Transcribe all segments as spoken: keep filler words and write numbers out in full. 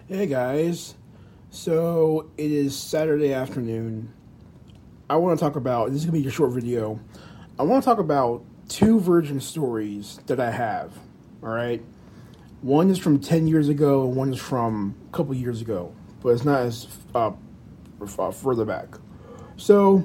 Hey guys, so it is Saturday afternoon. I want to talk about, this is going to be a short video. I want to talk about two virgin stories that I have, alright? One is from ten years ago and one is from a couple years ago, but it's not as uh, uh, further back. So,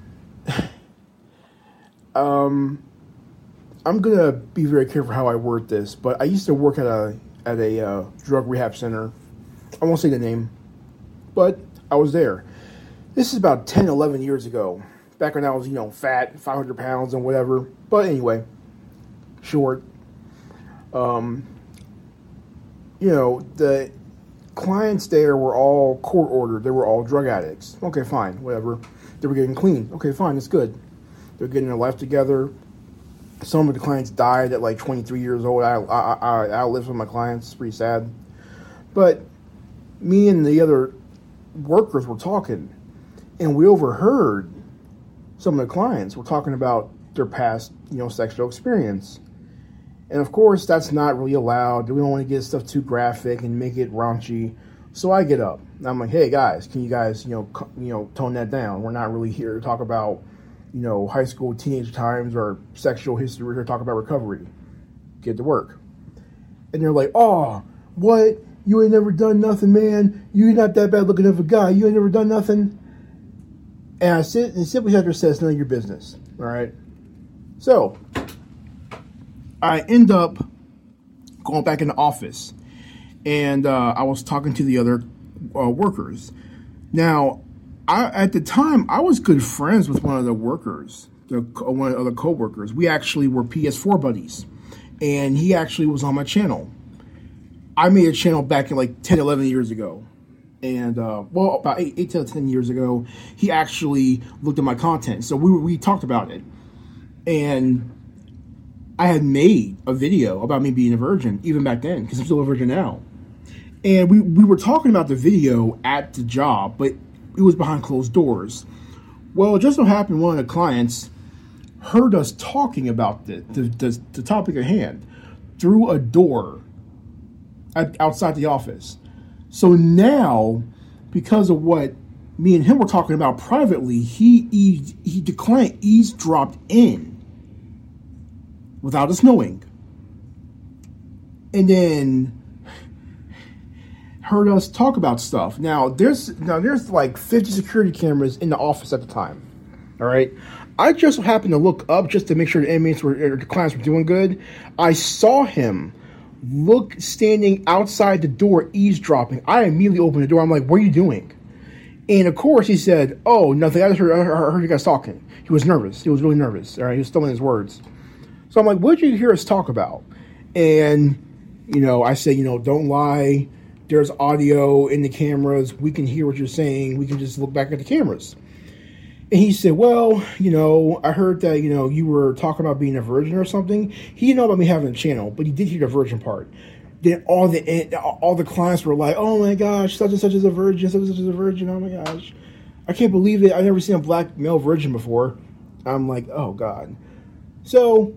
um, I'm going to be very careful how I word this, but I used to work at a, at a uh, drug rehab center. I won't say the name, but I was there. This is about ten, eleven years ago, back when I was, you know, fat, five hundred pounds and whatever. But anyway, short. Um, you know, the clients there were all court ordered. They were all drug addicts. Okay, fine, whatever. They were getting clean. Okay, fine, it's good. They're getting their life together. Some of the clients died at like twenty-three years old. I, I, I, I outlived some of my clients. It's pretty sad. But me and the other workers were talking, and we overheard some of the clients were talking about their past, you know, sexual experience. And of course, that's not really allowed. We don't want to get stuff too graphic and make it raunchy. So I get up, and I'm like, "Hey guys, can you guys, you know, co- you know, tone that down? We're not really here to talk about, you know, high school, teenage times, or sexual history. We're here to talk about recovery. Get to work." And they're like, "Oh, what? You ain't never done nothing, man. You not that bad looking of a guy. You ain't never done nothing." And I sit and simply said, "It's none of your business." All right. So I end up going back in the office, and uh, I was talking to the other uh, workers. Now, I, at the time, I was good friends with one of the workers, the one of the co-workers. We actually were P S four buddies, and he actually was on my channel. I made a channel back in like ten, eleven years ago. And, uh, well, about eight, eight to ten years ago, he actually looked at my content. So we we talked about it. And I had made a video about me being a virgin, even back then, because I'm still a virgin now. And we, we were talking about the video at the job, but it was behind closed doors. Well, it just so happened one of the clients heard us talking about the, the, the, the topic at hand through a door outside the office. So now, because of what me and him were talking about privately, he he, he declined, eavesdropped in without us knowing, and then heard us talk about stuff. Now there's now there's like fifty security cameras in the office at the time. All right, I just happened to look up just to make sure the inmates were, or the clients were doing good. I saw him look standing outside the door eavesdropping. I immediately opened the door. I'm like, "What are you doing?" And of course he said, "Oh, nothing. I just heard, I heard you guys talking." He was nervous. He was really nervous. All right, he was stumbling his words. So I'm like, "What did you hear us talk about?" And you know, I said, "You know, don't lie. There's audio in the cameras. We can hear what you're saying. We can just look back at the cameras." And he said, "Well, you know, I heard that, you know, you were talking about being a virgin or something." He didn't know about me having a channel, but he did hear the virgin part. Then all the all the clients were like, "Oh my gosh, such and such is a virgin, such and such is a virgin. Oh my gosh, I can't believe it. I've never seen a black male virgin before." I'm like, "Oh God." So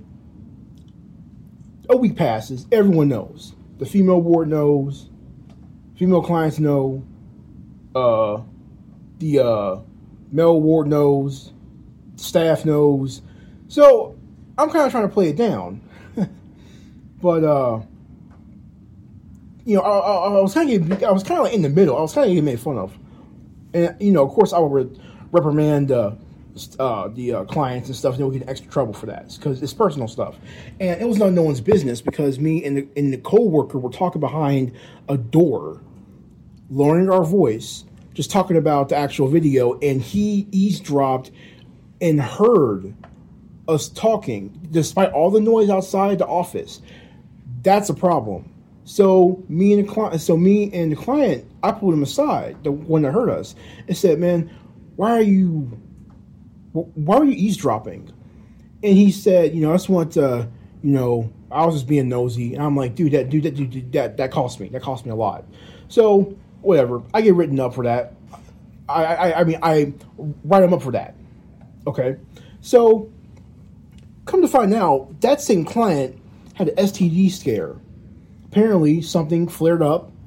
a week passes. Everyone knows. The female ward knows. Female clients know. Uh, the uh. Male ward knows, staff knows, so I'm kind of trying to play it down. But uh, you know, I, I, I was kind of I was kind of like in the middle. I was kind of getting made fun of, and you know, of course, I would reprimand uh, uh, the uh, clients and stuff. And they would get in extra trouble for that because it's personal stuff, and it was not no one's business because me and the and the co-worker were talking behind a door, lowering our voice, just talking about the actual video, and he eavesdropped and heard us talking despite all the noise outside the office. That's a problem. So me and the client, so me and the client, I pulled him aside, the one that heard us, and said, "Man, why are you, why are you eavesdropping?" And he said, "You know, I just want to, you know, I was just being nosy." And I'm like, "Dude, that, dude, that, dude, that, that cost me. That cost me a lot." So whatever, I get written up for that. I, I, I mean, I write him up for that. Okay, so come to find out, that same client had an S T D scare. Apparently, something flared up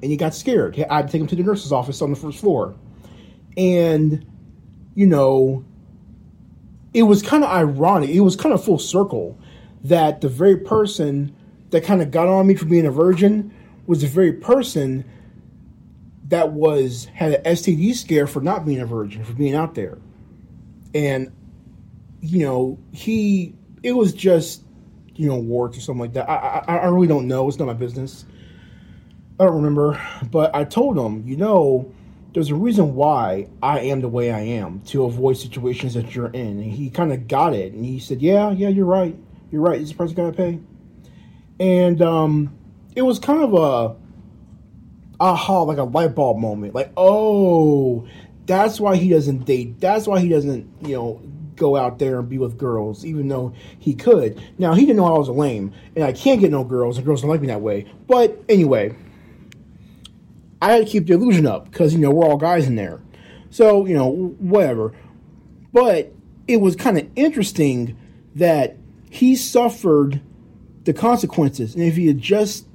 and he got scared. I had to take him to the nurse's office on the first floor. And, you know, it was kind of ironic. It was kind of full circle that the very person that kind of got on me for being a virgin was the very person that was had an S T D scare for not being a virgin, for being out there. And, you know, he, it was just, you know, warts or something like that. I, I, I really don't know. It's not my business. I don't remember. But I told him, you know, there's a reason why I am the way I am, to avoid situations that you're in. And he kind of got it. And he said, yeah, yeah, you're right. You're right. This person got to pay. And um, it was kind of a, aha, like a light bulb moment. Like, oh, that's why he doesn't date. That's why he doesn't, you know, go out there and be with girls, even though he could. Now, he didn't know I was a lame, and I can't get no girls, and girls don't like me that way. But anyway, I had to keep the illusion up, because, you know, we're all guys in there. So, you know, whatever. But it was kind of interesting that he suffered the consequences. And if he had just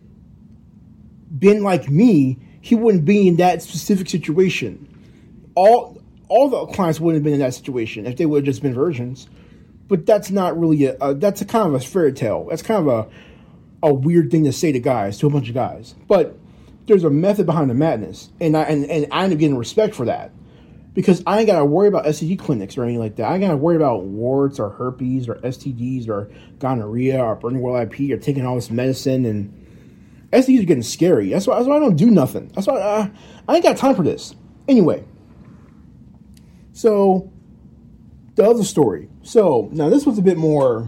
been like me, he wouldn't be in that specific situation. All all the clients wouldn't have been in that situation if they would have just been virgins. But that's not really a, a that's a kind of a fairy tale. That's kind of a a weird thing to say to guys, to a bunch of guys. But there's a method behind the madness, and I and, and I end up getting respect for that, because I ain't got to worry about S T D clinics or anything like that. I ain't got to worry about warts or herpes or S T Ds or gonorrhea or burning world I P or taking all this medicine. And S T Ds are getting scary. That's why, that's why I don't do nothing. That's why I, I ain't got time for this. Anyway, so the other story. So now this was a bit more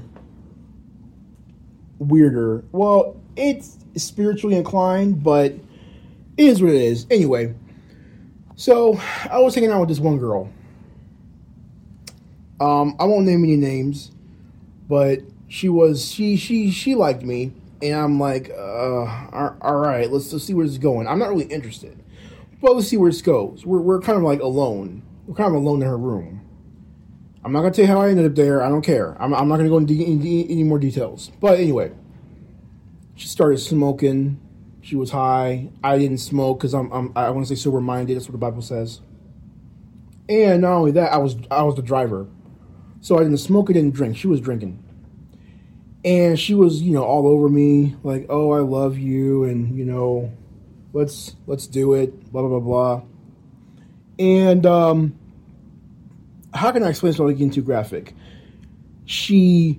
weirder. Well, it's spiritually inclined, but it is what it is. Anyway, so I was hanging out with this one girl. Um, I won't name any names, but she was she she she liked me. And I'm like, uh, all right, let's, let's see where this is going. I'm not really interested, but let's see where this goes. We're we're kind of like alone. We're kind of alone in her room. I'm not gonna tell you how I ended up there. I don't care. I'm I'm not gonna go into any, any more details. But anyway, she started smoking. She was high. I didn't smoke because I'm, I'm I want to say sober minded. That's what the Bible says. And not only that, I was I was the driver, so I didn't smoke. I didn't drink. She was drinking. And she was, you know, all over me, like, oh, I love you, and, you know, let's let's do it, blah, blah, blah, blah. And um, how can I explain this without getting too graphic? She,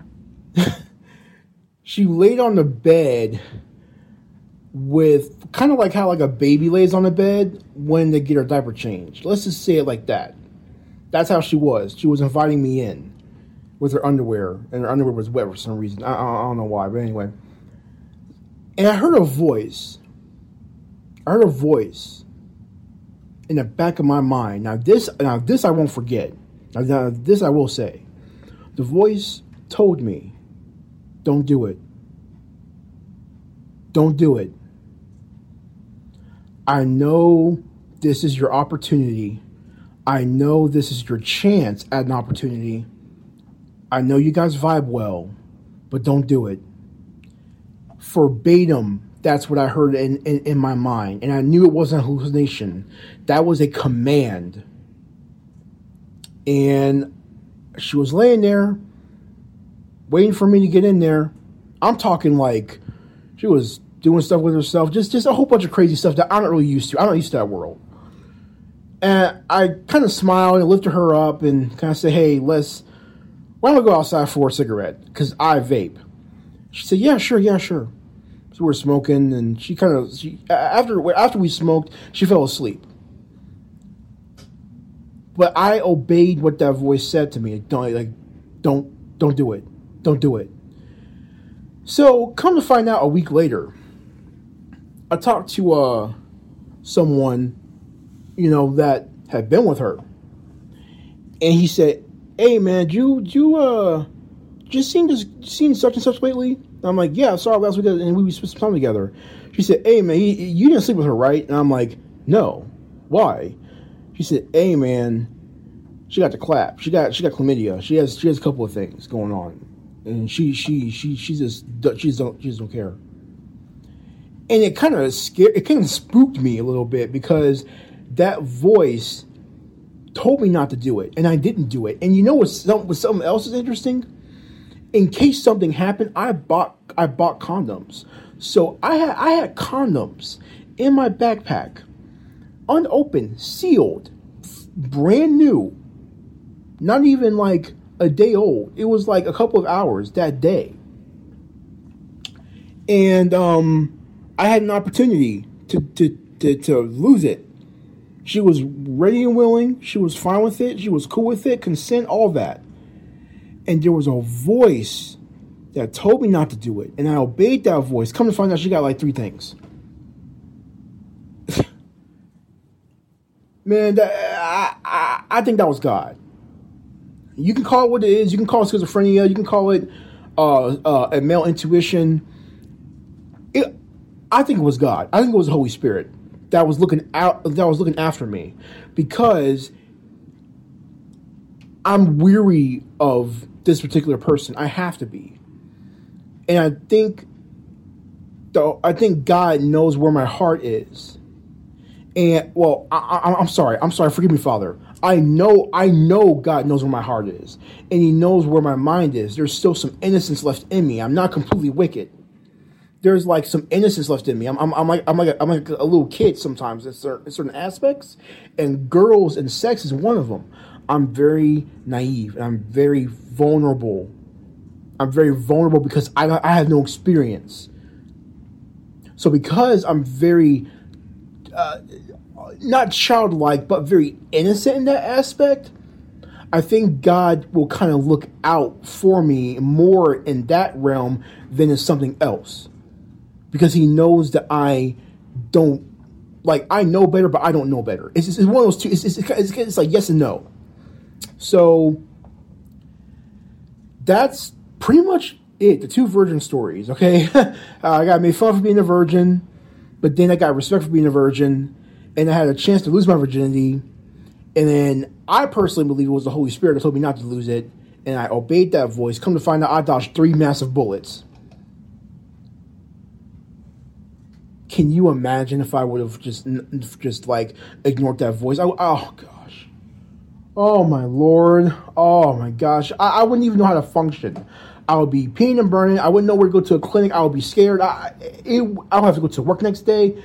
she laid on the bed with, kind of like how like a baby lays on the bed when they get her diaper changed. Let's just say it like that. That's how she was. She was inviting me in with her underwear, and her underwear was wet for some reason. I, I, I don't know why, but anyway. And I heard a voice. I heard a voice in the back of my mind. Now this, now this I won't forget. Now, now this I will say. The voice told me, "Don't do it. Don't do it. I know this is your opportunity. I know this is your chance at an opportunity. I know you guys vibe well, but don't do it." Verbatim, that's what I heard in, in, in my mind. And I knew it wasn't a hallucination. That was a command. And she was laying there, waiting for me to get in there. I'm talking like she was doing stuff with herself. Just, just a whole bunch of crazy stuff that I'm not really used to. I'm not used to that world. And I kind of smiled and lifted her up and kind of said, hey, let's... why don't we go outside for a cigarette? Because I vape. She said, yeah, sure, yeah, sure. So we're smoking, and she kind of, she after after we smoked, she fell asleep. But I obeyed what that voice said to me. Don't, like, don't, don't do it. Don't do it. So, come to find out a week later, I talked to uh, someone, you know, that had been with her. And he said, hey, man, you, you, uh, just seen this, seen such and such lately? And I'm like, yeah, I saw her last week, and we spent some time together. She said, hey, man, you, you didn't sleep with her, right? And I'm like, no. Why? She said, hey, man, she got the clap. She got, she got chlamydia. She has, she has a couple of things going on. And she, she, she, she just, she just don't, she just don't care. And it kind of scared, it kind of spooked me a little bit because that voice told me not to do it, and I didn't do it. And you know what? Some, what something else is interesting? In case something happened, I bought I bought condoms. So I had I had condoms in my backpack, unopened, sealed, brand new, not even like a day old. It was like a couple of hours that day, and um, I had an opportunity to to to, to lose it. She was ready and willing. She was fine with it. She was cool with it. Consent, all that. And there was a voice that told me not to do it. And I obeyed that voice. Come to find out she got like three things. Man, that, I, I, I think that was God. You can call it what it is. You can call it schizophrenia. You can call it uh, uh, a male intuition. It, I think it was God. I think it was the Holy Spirit that was looking out, that was looking after me, because I'm weary of this particular person. I have to be, and I think, though, I think God knows where my heart is. And well, I, I, I'm sorry. I'm sorry. Forgive me, Father. I know, I know God knows where my heart is, and He knows where my mind is. There's still some innocence left in me. I'm not completely wicked. There's like some innocence left in me. I'm, I'm, I'm like, I'm like, a, I'm like a little kid sometimes in certain, in certain aspects, and girls and sex is one of them. I'm very naive and I'm very vulnerable. I'm very vulnerable because I, I have no experience. So because I'm very, uh, not childlike, but very innocent in that aspect, I think God will kind of look out for me more in that realm than in something else. Because He knows that I don't, like, I know better, but I don't know better. It's, it's one of those two, it's, it's, it's, it's like yes and no. So that's pretty much it. The two virgin stories, okay? uh, I got made fun for being a virgin, but then I got respect for being a virgin, and I had a chance to lose my virginity. And then I personally believe it was the Holy Spirit that told me not to lose it, and I obeyed that voice. Come to find out, I dodged three massive bullets. Can you imagine if I would have just, just like ignored that voice? I, oh gosh, oh my Lord, oh my gosh, I, I wouldn't even know how to function. I would be peeing and burning. I wouldn't know where to go to a clinic. I would be scared. I, it, I would have to go to work next day.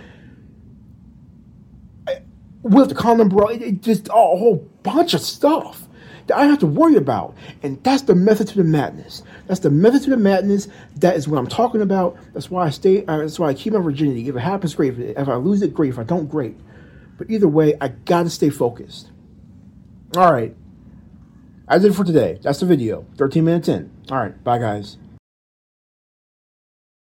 I, we have to call them, bro. It, it just oh, a whole bunch of stuff that I have to worry about. And that's the method to the madness. That's the method to the madness. That is what I'm talking about. That's why I stay. Uh, that's why I keep my virginity. If it happens, great. If, it, if I lose it, great. If I don't, great. But either way, I got to stay focused. All right. That's it for today. That's the video. thirteen minutes in. All right. Bye, guys.